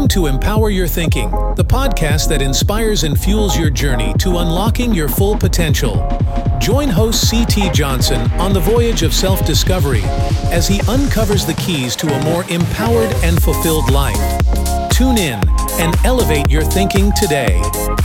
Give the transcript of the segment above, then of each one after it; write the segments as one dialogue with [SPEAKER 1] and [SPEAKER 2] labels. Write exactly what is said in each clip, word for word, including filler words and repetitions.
[SPEAKER 1] to Empower Your Thinking, the podcast that inspires and fuels your journey to unlocking your full potential. Join host C T Johnson on the voyage of self-discovery as he uncovers the keys to a more empowered and fulfilled life. Tune in and elevate your thinking today.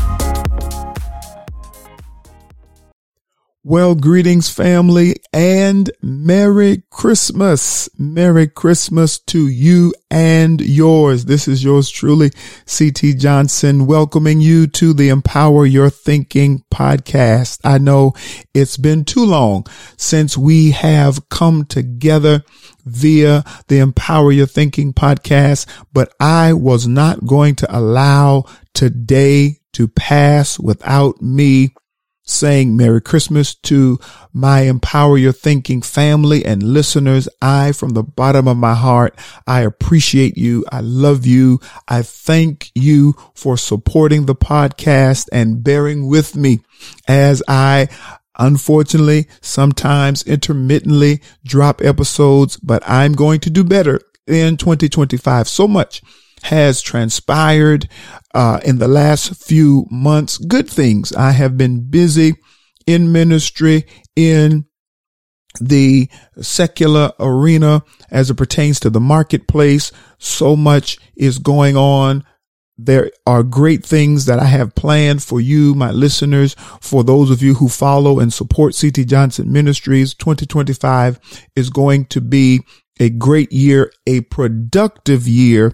[SPEAKER 2] Well, greetings, family, and Merry Christmas. Merry Christmas to you and yours. This is yours truly, C T Johnson, welcoming you to the Empower Your Thinking podcast. I know it's been too long since we have come together via the Empower Your Thinking podcast, but I was not going to allow today to pass without me saying Merry Christmas to my Empower Your Thinking family and listeners. I, from the bottom of my heart, I appreciate you. I love you. I thank you for supporting the podcast and bearing with me as I unfortunately sometimes intermittently drop episodes, but I'm going to do better in twenty twenty-five. So much has transpired uh, in the last few months. Good things. I have been busy in ministry, in the secular arena as it pertains to the marketplace. So much is going on. There are great things that I have planned for you, my listeners, for those of you who follow and support C T Johnson Ministries. twenty twenty-five is going to be a great year, a productive year,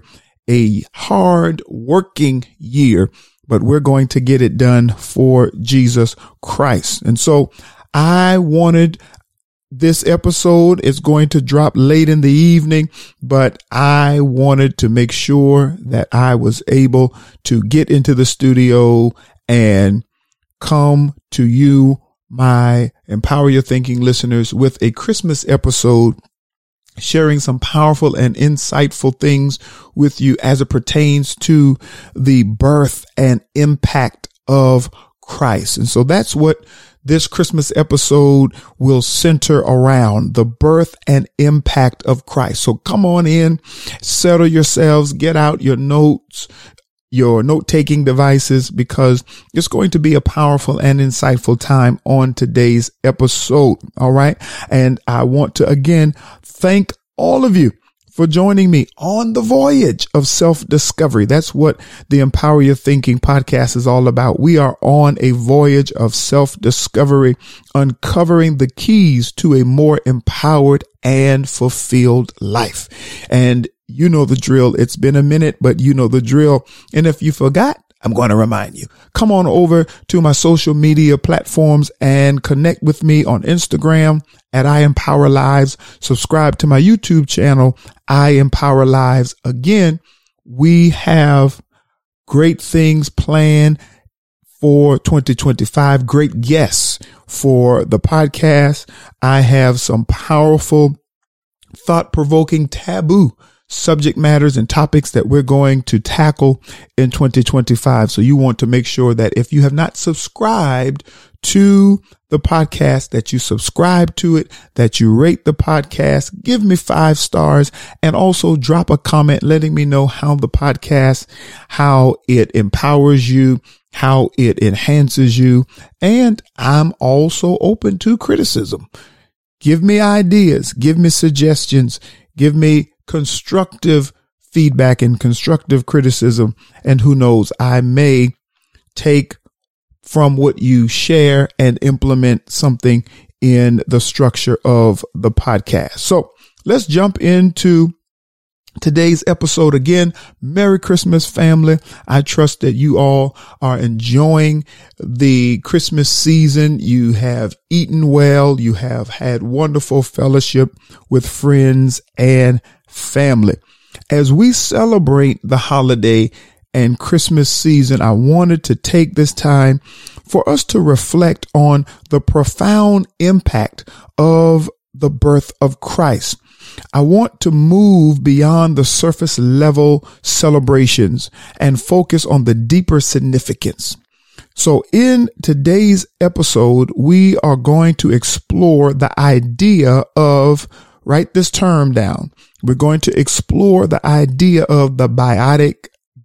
[SPEAKER 2] a hard working year, but we're going to get it done for Jesus Christ. And so I wanted this episode is going to drop late in the evening, but I wanted to make sure that I was able to get into the studio and come to you, my Empower Your Thinking listeners, with a Christmas episode, sharing some powerful and insightful things with you as it pertains to the birth and impact of Christ. And so that's what this Christmas episode will center around, the birth and impact of Christ. So come on in, settle yourselves, get out your notes, your note-taking devices, because it's going to be a powerful and insightful time on today's episode. All right. And I want to again thank all of you for joining me on the voyage of self-discovery. That's what the Empower Your Thinking podcast is all about. We are on a voyage of self-discovery, uncovering the keys to a more empowered and fulfilled life. And you know the drill. It's been a minute, but you know the drill. And if you forgot, I'm going to remind you. Come on over to my social media platforms and connect with me on Instagram at I Empower Lives. Subscribe to my YouTube channel, I Empower Lives. Again, we have great things planned for twenty twenty-five, great guests for the podcast. I have some powerful, thought-provoking, taboo subject matters and topics that we're going to tackle in twenty twenty-five. So you want to make sure that if you have not subscribed to the podcast, that you subscribe to it, that you rate the podcast, give me five stars, and also drop a comment letting me know how the podcast, how it empowers you, how it enhances you. And I'm also open to criticism. Give me ideas, give me suggestions, give me constructive feedback and constructive criticism. And who knows, I may take from what you share and implement something in the structure of the podcast. So let's jump into today's episode. Again, Merry Christmas, family. I trust that you all are enjoying the Christmas season. You have eaten well. You have had wonderful fellowship with friends and family. As we celebrate the holiday and Christmas season, I wanted to take this time for us to reflect on the profound impact of the birth of Christ. I want to move beyond the surface level celebrations and focus on the deeper significance. So in today's episode, we are going to explore the idea of, write this term down. We're going to explore the idea of the biotic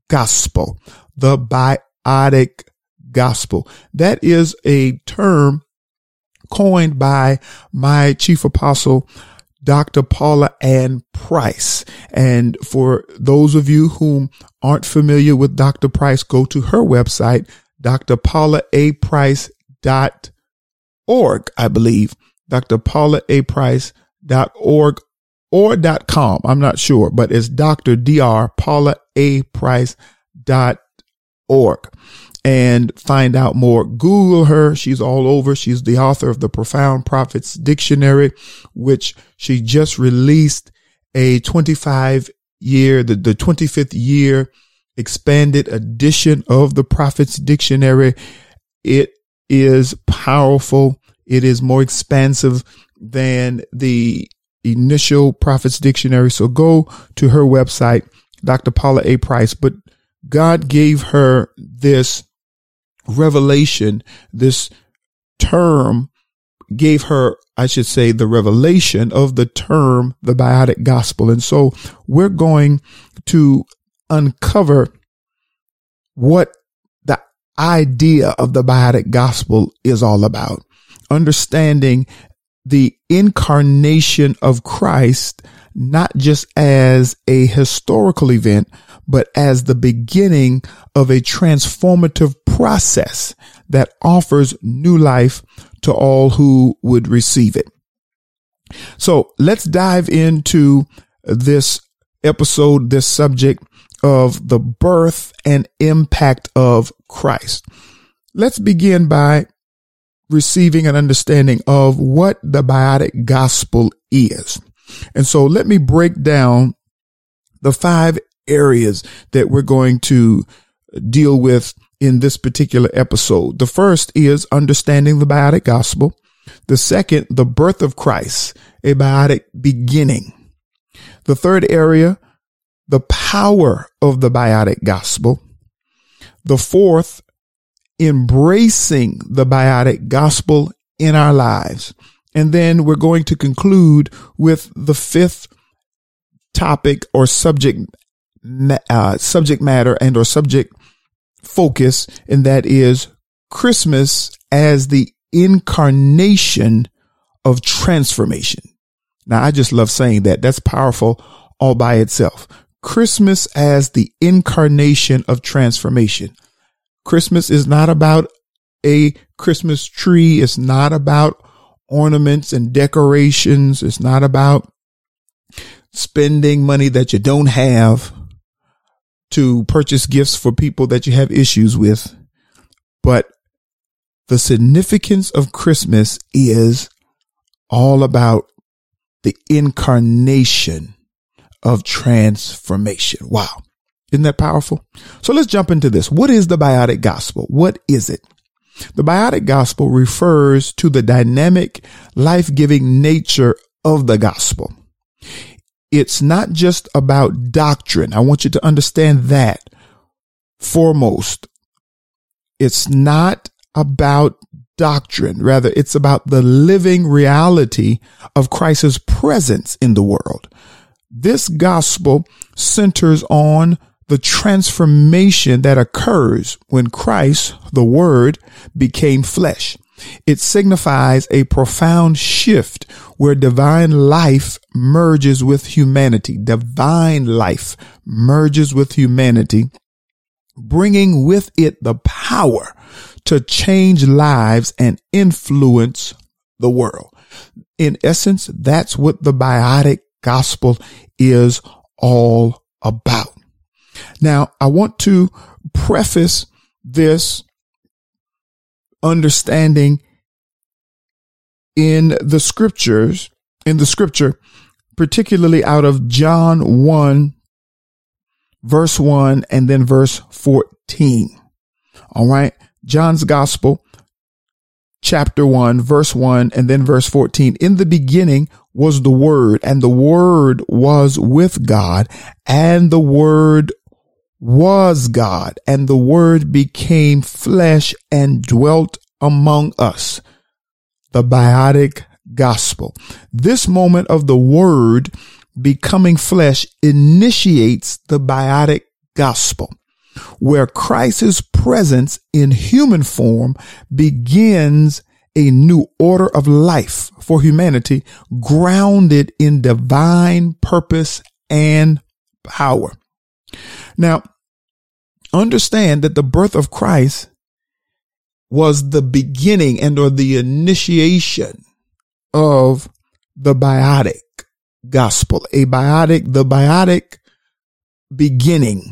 [SPEAKER 2] gospel, the biotic gospel. That is a term coined by my chief apostle, Doctor Paula Ann Price. And for those of you whom aren't familiar with Doctor Price, go to her website, d r paula a price dot org, I believe, d r paula a price dot org or .com. I'm not sure, but it's Doctor Dr Paula A Price dot org. And find out more. Google her. She's all over. She's the author of the Profound Prophets Dictionary, which she just released a twenty-five year, the, the twenty-fifth year expanded edition of the Prophets Dictionary. It is powerful. It is more expansive than the initial Prophets Dictionary. So go to her website, Doctor Paula A. Price. But God gave her this revelation, this term gave her, I should say, the revelation of the term, the biotic gospel. And so we're going to uncover what the idea of the biotic gospel is all about, understanding the incarnation of Christ, not just as a historical event, but as the beginning of a transformative process that offers new life to all who would receive it. So let's dive into this episode, this subject of the birth and impact of Christ. Let's begin by receiving an understanding of what the biotic gospel is. And so let me break down the five areas that we're going to deal with in this particular episode. The first is understanding the biotic gospel. The second, the birth of Christ, a biotic beginning. The third area, the power of the biotic gospel. The fourth, embracing the biotic gospel in our lives. And then we're going to conclude with the fifth topic or subject uh, subject matter and or subject focus, and that is Christmas as the incarnation of transformation. Now, I just love saying that. That's powerful all by itself. Christmas as the incarnation of transformation. Christmas is not about a Christmas tree. It's not about ornaments and decorations. It's not about spending money that you don't have to purchase gifts for people that you have issues with. But the significance of Christmas is all about the incarnation of transformation. Wow. Isn't that powerful? So let's jump into this. What is the biotic gospel? What is it? The biotic gospel refers to the dynamic, life-giving nature of the gospel. It's not just about doctrine. I want you to understand that foremost. It's not about doctrine. Rather, it's about the living reality of Christ's presence in the world. This gospel centers on the transformation that occurs when Christ, the Word, became flesh. It signifies a profound shift where divine life merges with humanity. Divine life merges with humanity, bringing with it the power to change lives and influence the world. In essence, that's what the biotic gospel is all about. Now, I want to preface this understanding in the scriptures, in the scripture, particularly out of John one, verse one, and then verse fourteen. All right. John's gospel, chapter one, verse one, and then verse fourteen. In the beginning was the Word, and the Word was with God, and the Word was God, and the Word became flesh and dwelt among us. The biotic gospel. This moment of the Word becoming flesh initiates the biotic gospel. where Christ's presence in human form begins a new order of life for humanity, grounded in divine purpose and power. Now, understand that the birth of Christ was the beginning and or the initiation of the biotic gospel, a biotic, the biotic beginning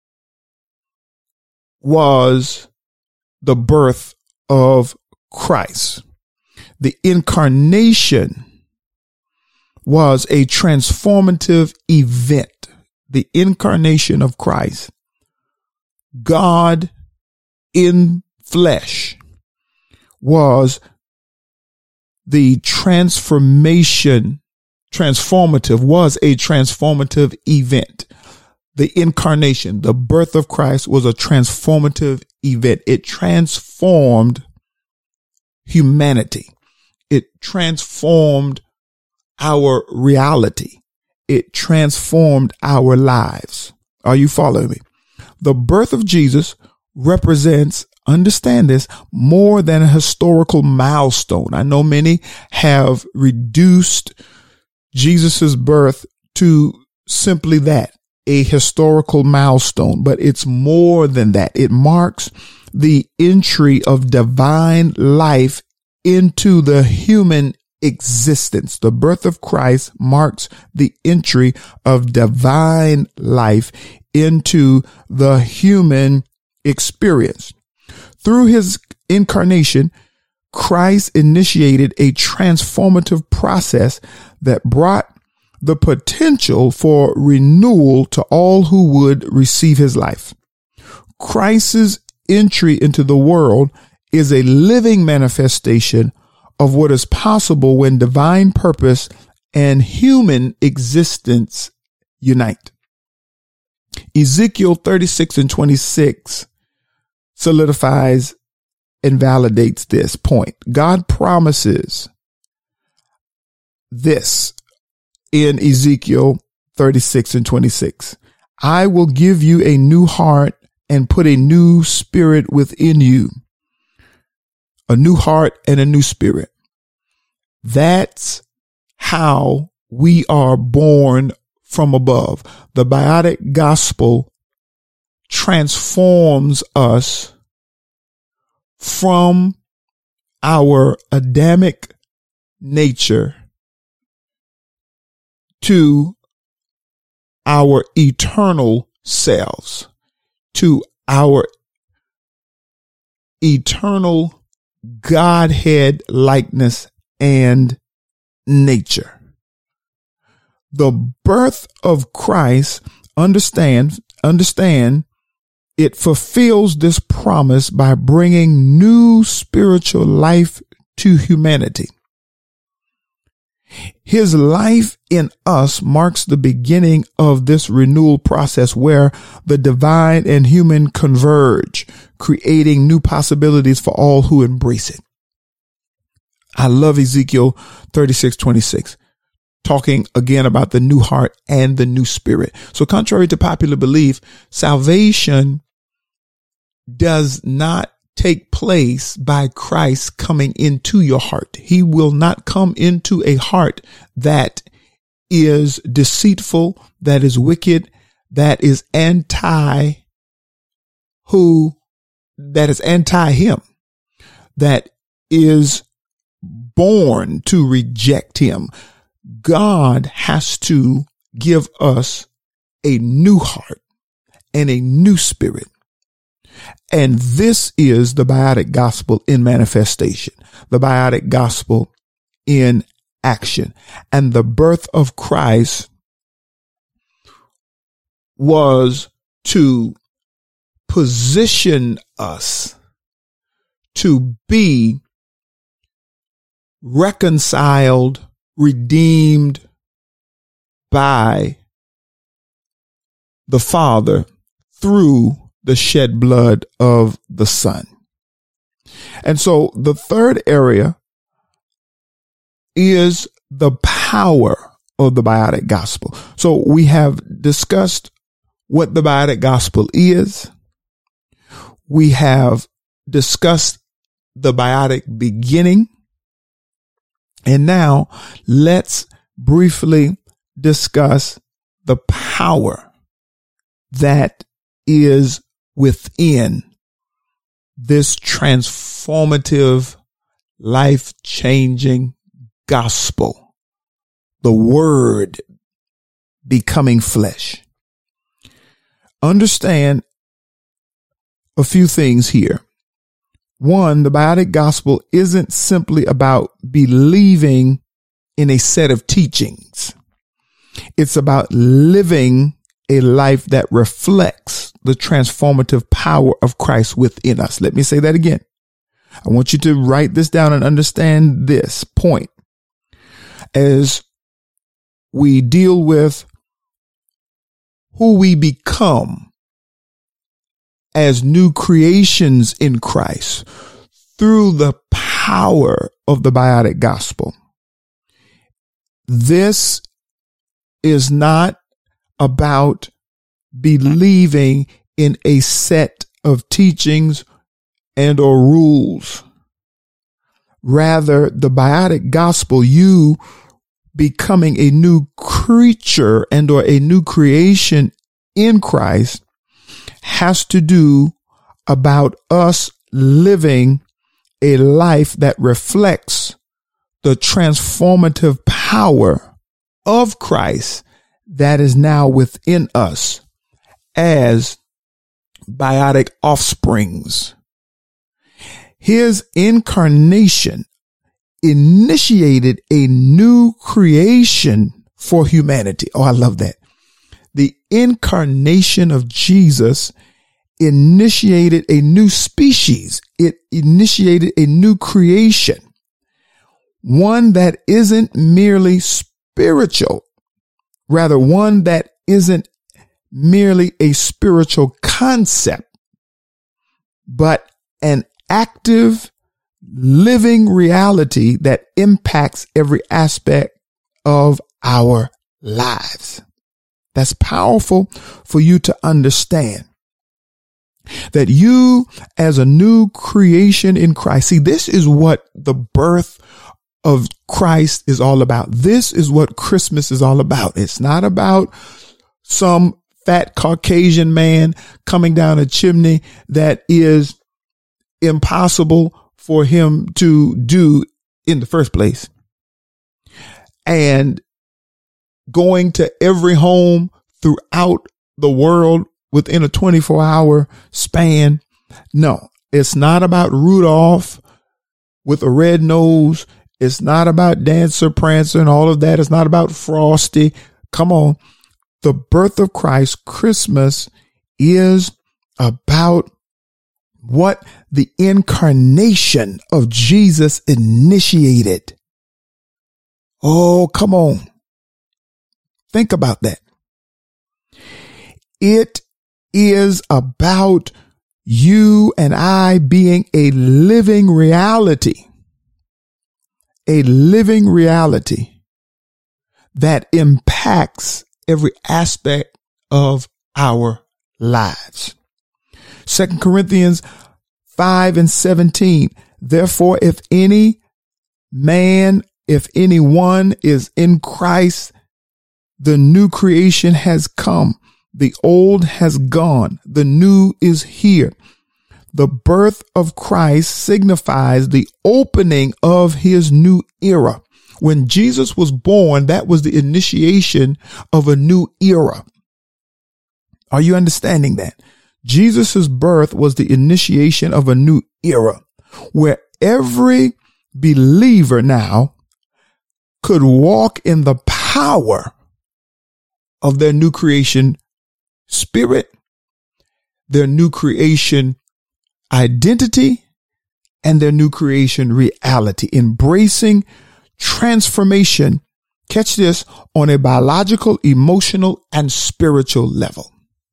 [SPEAKER 2] was the birth of Christ. The incarnation was a transformative event. The incarnation of Christ, God in flesh, was the transformation, transformative, was a transformative event. The incarnation, the birth of Christ, was a transformative event. It transformed humanity. It transformed our reality. It transformed our lives. Are you following me? The birth of Jesus represents, understand this, more than a historical milestone. I know many have reduced Jesus's birth to simply that, a historical milestone, but it's more than that. It marks the entry of divine life into the human existence. The birth of Christ marks the entry of divine life into the human experience. Through his incarnation, Christ initiated a transformative process that brought the potential for renewal to all who would receive his life. Christ's entry into the world is a living manifestation of what is possible when divine purpose and human existence unite. Ezekiel thirty-six and twenty-six solidifies and validates this point. God promises this in Ezekiel thirty-six and twenty-six. I will give you a new heart and put a new spirit within you. A new heart and a new spirit. That's how we are born from above. The biotic gospel transforms us from our Adamic nature to our eternal selves, to our eternal Godhead likeness and nature. The birth of Christ, understand, understand, it fulfills this promise by bringing new spiritual life to humanity. His life in us marks the beginning of this renewal process where the divine and human converge, creating new possibilities for all who embrace it. I love Ezekiel thirty-six twenty-six, talking again about the new heart and the new spirit. So contrary to popular belief, salvation does not take place by Christ coming into your heart. He will not come into a heart that is deceitful, that is wicked, that is anti who, that is anti him, that is born to reject him. God has to give us a new heart and a new spirit. And this is the biotic gospel in manifestation, the biotic gospel in action. And the birth of Christ was to position us to be reconciled, redeemed by the Father through the shed blood of the Son. And so the third area is the power of the biotic gospel. So we have discussed what the biotic gospel is. we have discussed the biotic beginning. And now let's briefly discuss the power that is within this transformative, life-changing gospel, the word becoming flesh. Understand a few things here. One, the biotic gospel isn't simply about believing in a set of teachings. It's about living a life that reflects the transformative power of Christ within us. Let me say that again. I want you to write this down and understand this point. As we deal with who we become as new creations in Christ through the power of the biotic gospel. This is not about believing in a set of teachings and or rules. Rather, the biotic gospel, you becoming a new creature and or a new creation in Christ, has to do about us living a life that reflects the transformative power of Christ that is now within us as biotic offsprings. His incarnation initiated a new creation for humanity. Oh, I love that. The incarnation of Jesus initiated a new species. It initiated a new creation, one that isn't merely spiritual, rather one that isn't merely a spiritual concept, but an active, living reality that impacts every aspect of our lives. That's powerful for you to understand that you as a new creation in Christ. See, this is what the birth of Christ is all about. This is what Christmas is all about. It's not about some fat Caucasian man coming down a chimney that is impossible for him to do in the first place, and going to every home throughout the world within a twenty-four hour span. No, it's not about Rudolph with a red nose. It's not about Dancer, Prancer, and all of that. It's not about Frosty. Come on. The birth of Christ, Christmas, is about what the incarnation of Jesus initiated. Oh, come on. Think about that. It is about you and I being a living reality, a living reality that impacts every aspect of our lives. Second Corinthians five and seventeen. Therefore, if any man, if anyone is in Christ, the new creation has come. The old has gone. The new is here. The birth of Christ signifies the opening of his new era. When Jesus was born, that was the initiation of a new era. Are you understanding that? Jesus' birth was the initiation of a new era where every believer now could walk in the power of their new creation spirit, their new creation identity, and their new creation reality, embracing transformation. Catch this, on a biological, emotional, and spiritual level.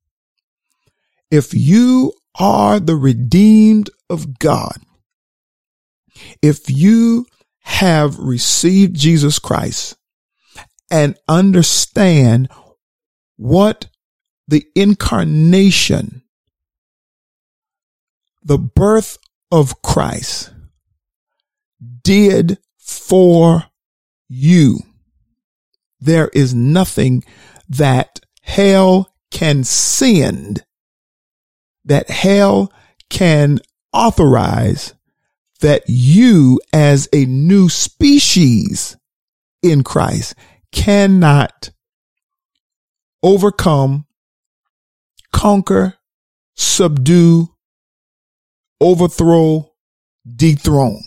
[SPEAKER 2] If you are the redeemed of God, if you have received Jesus Christ and understand what the incarnation the birth of Christ did for you, there is nothing that hell can send, that hell can authorize, that you as a new species in Christ cannot overcome, conquer, subdue, overthrow, dethrone.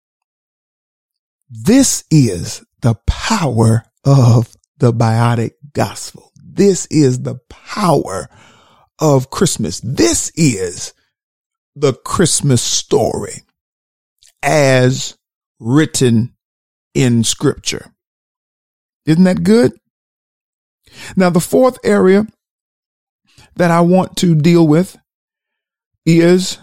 [SPEAKER 2] This is the power of the biotic gospel. This is the power of Christmas. This is the Christmas story as written in Scripture. Isn't that good? Now, the fourth area that I want to deal with is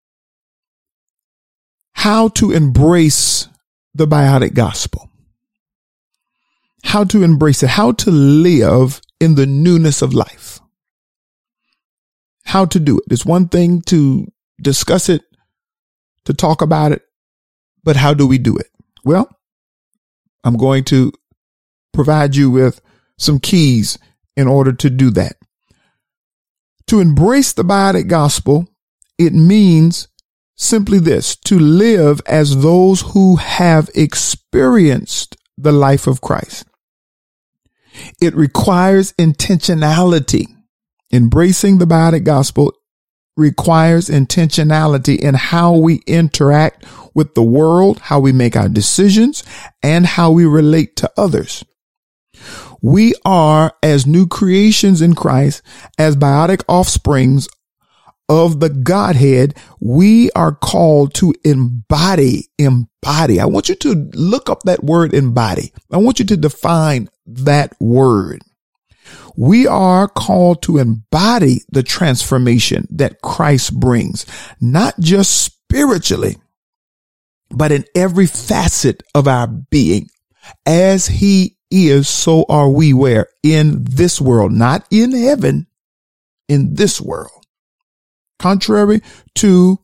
[SPEAKER 2] how to embrace the biotic gospel. How to embrace it, how to live in the newness of life. How to do it. It's one thing to discuss it, to talk about it, but how do we do it? Well, I'm going to provide you with some keys in order to do that. To embrace the biotic gospel, it means simply this: to live as those who have experienced the life of Christ. It requires intentionality. Embracing the biotic gospel requires intentionality in how we interact with the world, how we make our decisions, and how we relate to others. We are, as new creations in Christ, as biotic offsprings of the Godhead, we are called to embody, embody. I want you to look up that word embody. I want you to define that word. We are called to embody the transformation that Christ brings, not just spiritually, but in every facet of our being. As he is, so are we where? In this world, not in heaven, in this world. Contrary to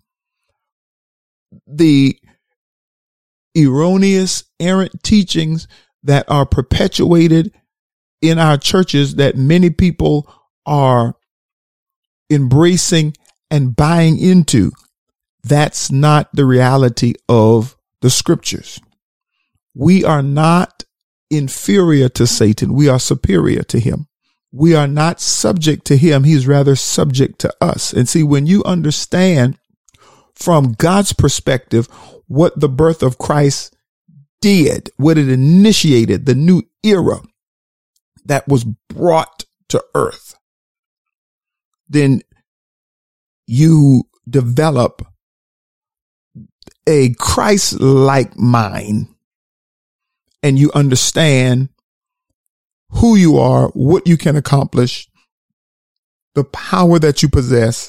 [SPEAKER 2] the erroneous, errant teachings that are perpetuated in our churches that many people are embracing and buying into, that's not the reality of the scriptures. We are not inferior to Satan. We are superior to him. We are not subject to him. He's rather subject to us. And see, when you understand from God's perspective what the birth of Christ did, what it initiated, the new era that was brought to earth, then you develop a Christ-like mind and you understand who you are, what you can accomplish, the power that you possess,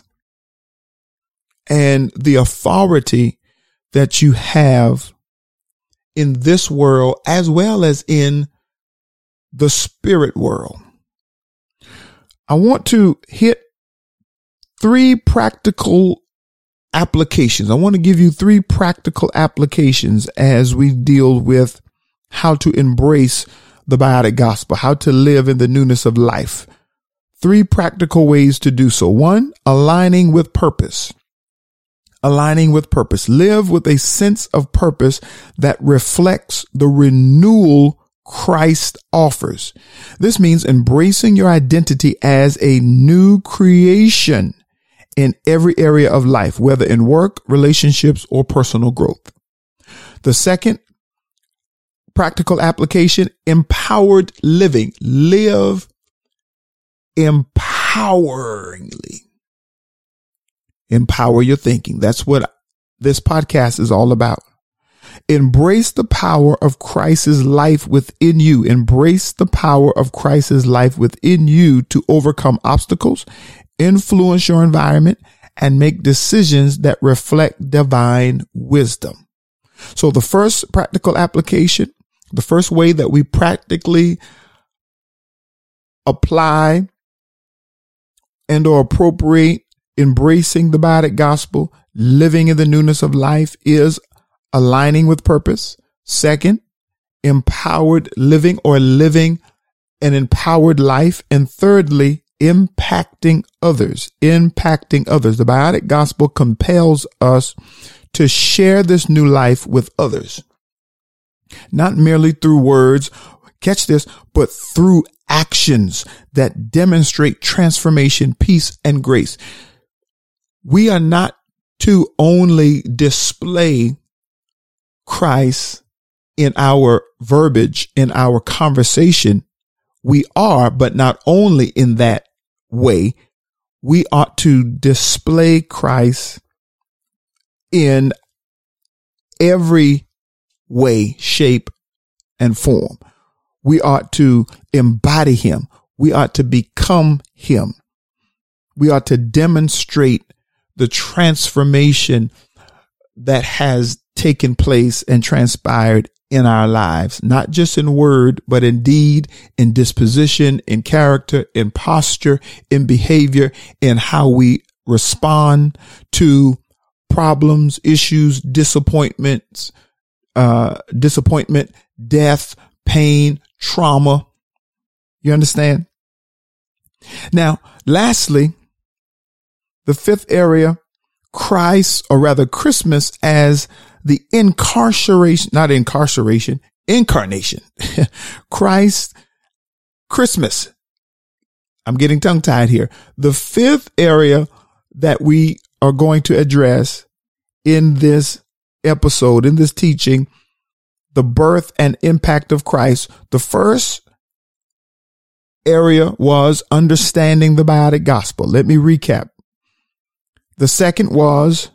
[SPEAKER 2] and the authority that you have in this world as well as in the spirit world. I want to hit three practical applications. I want to give you three practical applications as we deal with how to embrace the biotic gospel, how to live in the newness of life. Three practical ways to do so. One, aligning with purpose. Aligning with purpose. Live with a sense of purpose that reflects the renewal Christ offers. This means embracing your identity as a new creation in every area of life, whether in work, relationships, or personal growth. The second practical application, empowered living. Live empoweringly. Empower your thinking. That's what this podcast is all about. Embrace the power of Christ's life within you. Embrace the power of Christ's life within you to overcome obstacles, influence your environment, and make decisions that reflect divine wisdom. So the first practical application, the first way that we practically apply and or appropriate embracing the biotic gospel, living in the newness of life, is aligning with purpose. Second, empowered living or living an empowered life. And thirdly, impacting others, impacting others. The biotic gospel compels us to share this new life with others, not merely through words, catch this, but through actions that demonstrate transformation, peace, and grace. We are not to only display Christ in our verbiage, in our conversation. We are, but not only in that way, we ought to display Christ in every way, shape, and form. We ought to embody him. We ought to become him. We ought to demonstrate the transformation that has taken place and transpired in our lives, not just in word, but in deed, in disposition, in character, in posture, in behavior, in how we respond to problems, issues, disappointments, uh, disappointment, death, pain, trauma. You understand? Now, lastly, the fifth area, Christ, or rather Christmas as the incarceration, not incarceration, incarnation. Christ, Christmas. I'm getting tongue tied here. The fifth area that we are going to address in this episode, in this teaching, the birth and impact of Christ. The first area was understanding the biotic gospel. Let me recap. The second was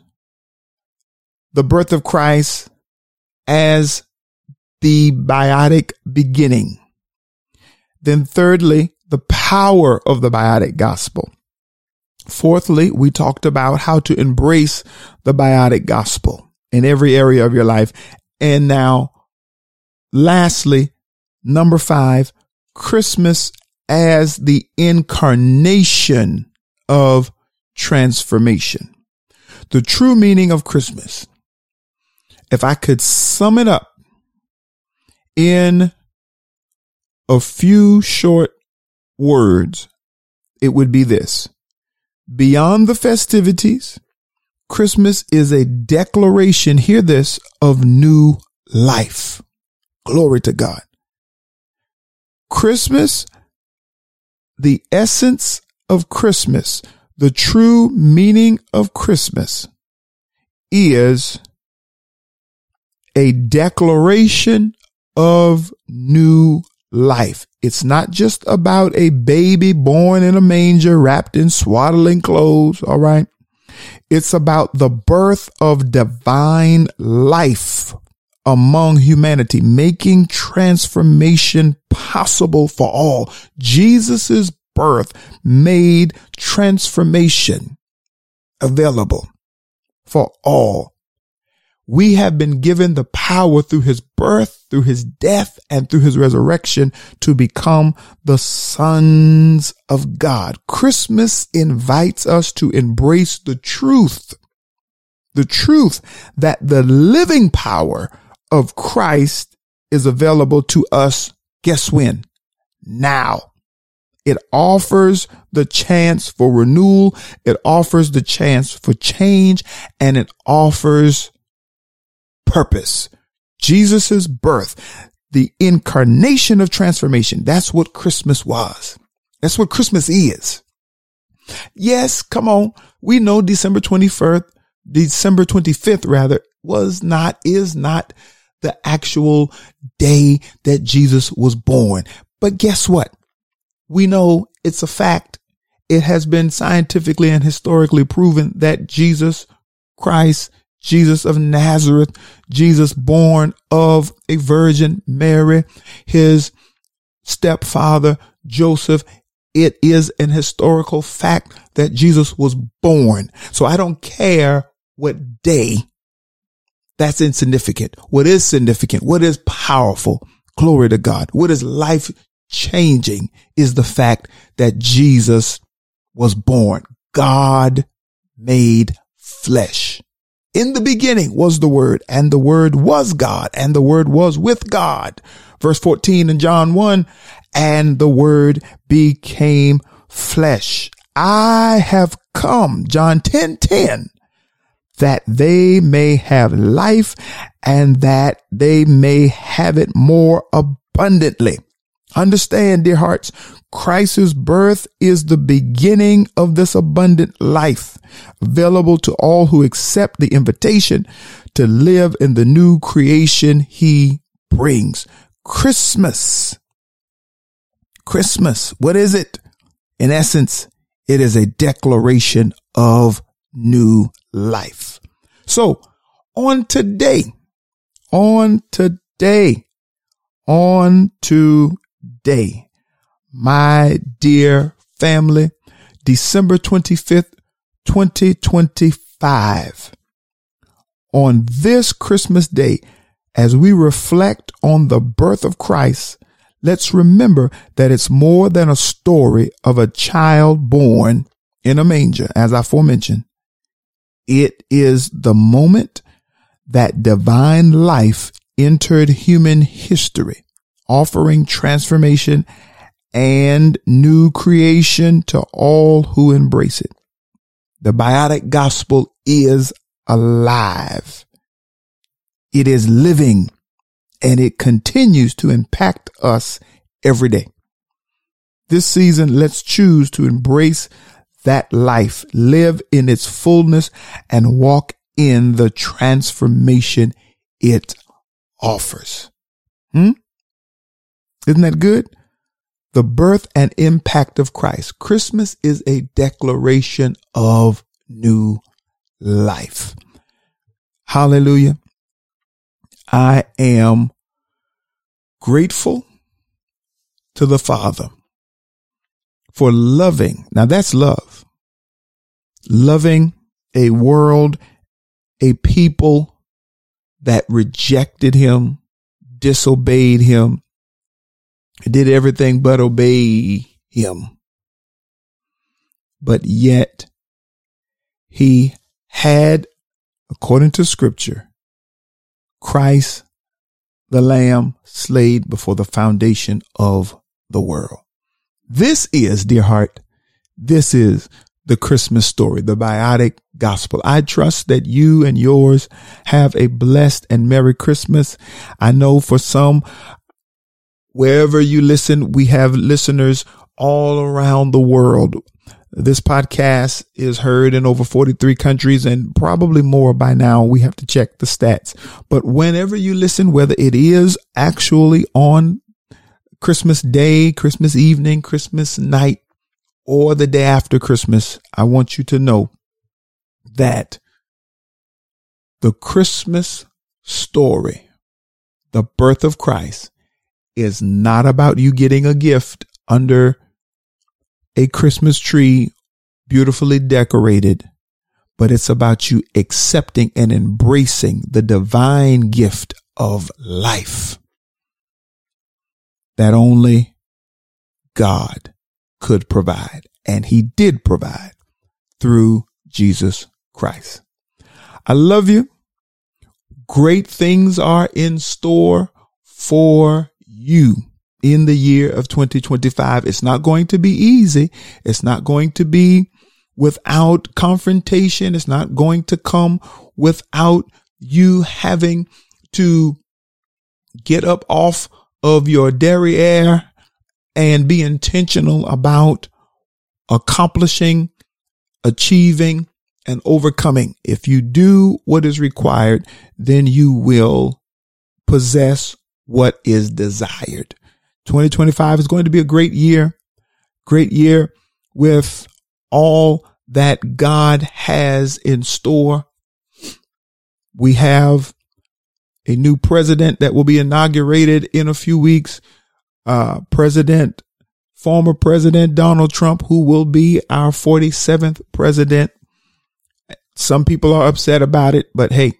[SPEAKER 2] the birth of Christ as the biotic beginning. Then thirdly, the power of the biotic gospel. Fourthly, we talked about how to embrace the biotic gospel in every area of your life. And now, lastly, number five, Christmas as the incarnation of transformation. The true meaning of Christmas, if I could sum it up in a few short words, it would be this. Beyond the festivities, Christmas is a declaration, hear this, of new life. Glory to God. Christmas, the essence of Christmas, the true meaning of Christmas is a declaration of new life. It's not just about a baby born in a manger wrapped in swaddling clothes. All right. It's about the birth of divine life among humanity, making transformation possible for all. Jesus's birth made transformation available for all. We have been given the power through his birth, through his death, and through his resurrection to become the sons of God. Christmas invites us to embrace the truth, the truth that the living power of Christ is available to us. Guess when? Now. It offers the chance for renewal. It offers the chance for change, and it offers purpose. Jesus's birth, the incarnation of transformation. That's what Christmas was. That's what Christmas is. Yes, come on. We know December twenty-first, December twenty-fifth rather, was not, is not the actual day that Jesus was born. But guess what? We know it's a fact. It has been scientifically and historically proven that Jesus Christ, Jesus of Nazareth, Jesus born of a Virgin Mary, his stepfather, Joseph, it is an historical fact that Jesus was born. So I don't care what day. That's insignificant. What is significant? What is powerful? Glory to God. What is life changing is the fact that Jesus was born. God made flesh. In the beginning was the Word, and the Word was God, and the Word was with God. Verse fourteen in John one, and the Word became flesh. I have come, John ten ten, that they may have life and that they may have it more abundantly. Understand, dear hearts, Christ's birth is the beginning of this abundant life, available to all who accept the invitation to live in the new creation he brings. Christmas. Christmas. What is it? In essence, it is a declaration of new life. So on today, on today, on today, my dear family, December twenty-fifth, twenty twenty-five, on this Christmas day, as we reflect on the birth of Christ, let's remember that it's more than a story of a child born in a manger, as I aforementioned. It is the moment that divine life entered human history, offering transformation and new creation to all who embrace it. The biotic gospel is alive. It is living, and it continues to impact us every day. This season, let's choose to embrace that life, live in its fullness, and walk in the transformation it offers. Hmm? Isn't that good? The birth and impact of Christ. Christmas is a declaration of new life. Hallelujah. I am grateful to the Father for loving. Now that's love. Loving a world, a people that rejected him, disobeyed him, did everything but obey him. But yet he had, according to scripture, Christ, the Lamb, slain before the foundation of the world. This is, dear heart, this is the Christmas story, the biotic gospel. I trust that you and yours have a blessed and Merry Christmas. I know for some, wherever you listen, we have listeners all around the world. This podcast is heard in over forty-three countries and probably more by now. We have to check the stats. But whenever you listen, whether it is actually on Christmas Day, Christmas evening, Christmas night, or the day after Christmas, I want you to know that the Christmas story, the birth of Christ, is not about you getting a gift under a Christmas tree beautifully decorated, but it's about you accepting and embracing the divine gift of life that only God could provide. And he did provide through Jesus Christ. I love you. Great things are in store for you in the year of twenty twenty-five. It's not going to be easy. It's not going to be without confrontation. It's not going to come without you having to get up off of your derriere and be intentional about accomplishing, achieving, and overcoming. If you do what is required, then you will possess what is desired. twenty twenty-five is going to be a great year, great year with all that God has in store. We have a new president that will be inaugurated in a few weeks. Uh, President, former President Donald Trump, who will be our forty-seventh president. Some people are upset about it, but hey,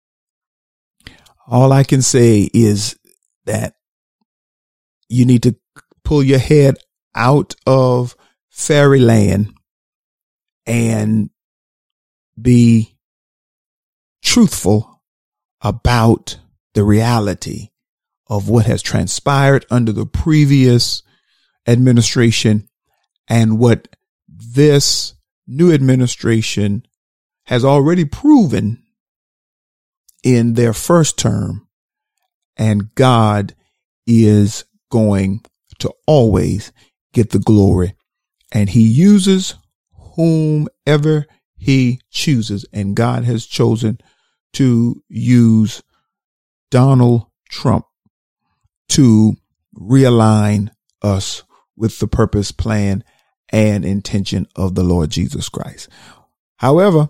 [SPEAKER 2] all I can say is that you need to pull your head out of fairyland and be truthful about the reality of what has transpired under the previous administration and what this new administration has already proven in their first term. And God is going to always get the glory, and he uses whomever he chooses. And God has chosen to use Donald Trump to realign us with the purpose, plan, and intention of the Lord Jesus Christ. However,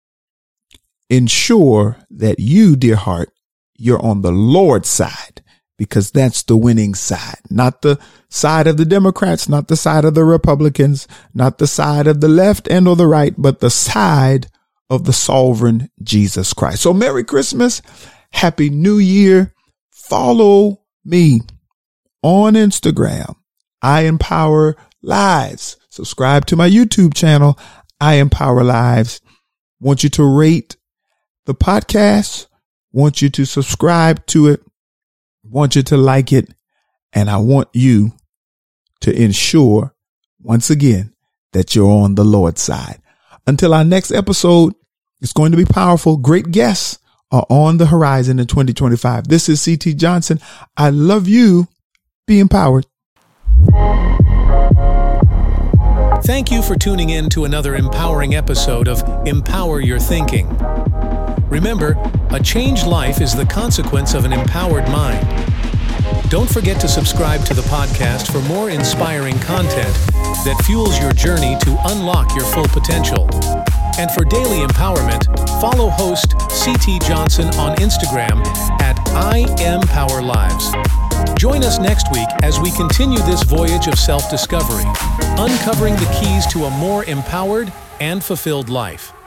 [SPEAKER 2] ensure that you, dear heart, you're on the Lord's side, because that's the winning side, not the side of the Democrats, not the side of the Republicans, not the side of the left and or the right, but the side of the sovereign Jesus Christ. So Merry Christmas. Happy New Year. Follow me on Instagram. I Empower Lives. Subscribe to my YouTube channel. I Empower Lives. Want you to rate the podcast. Want you to subscribe to it. Want you to like it. And I want you to ensure, once again, that you're on the Lord's side. Until our next episode, it's going to be powerful. Great guests are on the horizon in twenty twenty-five. This is C T Johnson. I love you. Be empowered.
[SPEAKER 1] Thank you for tuning in to another empowering episode of Empower Your Thinking. Remember, a changed life is the consequence of an empowered mind. Don't forget to subscribe to the podcast for more inspiring content that fuels your journey to unlock your full potential. And for daily empowerment, follow host C T Johnson on Instagram at I Empower Lives. Join us next week as we continue this voyage of self-discovery, uncovering the keys to a more empowered and fulfilled life.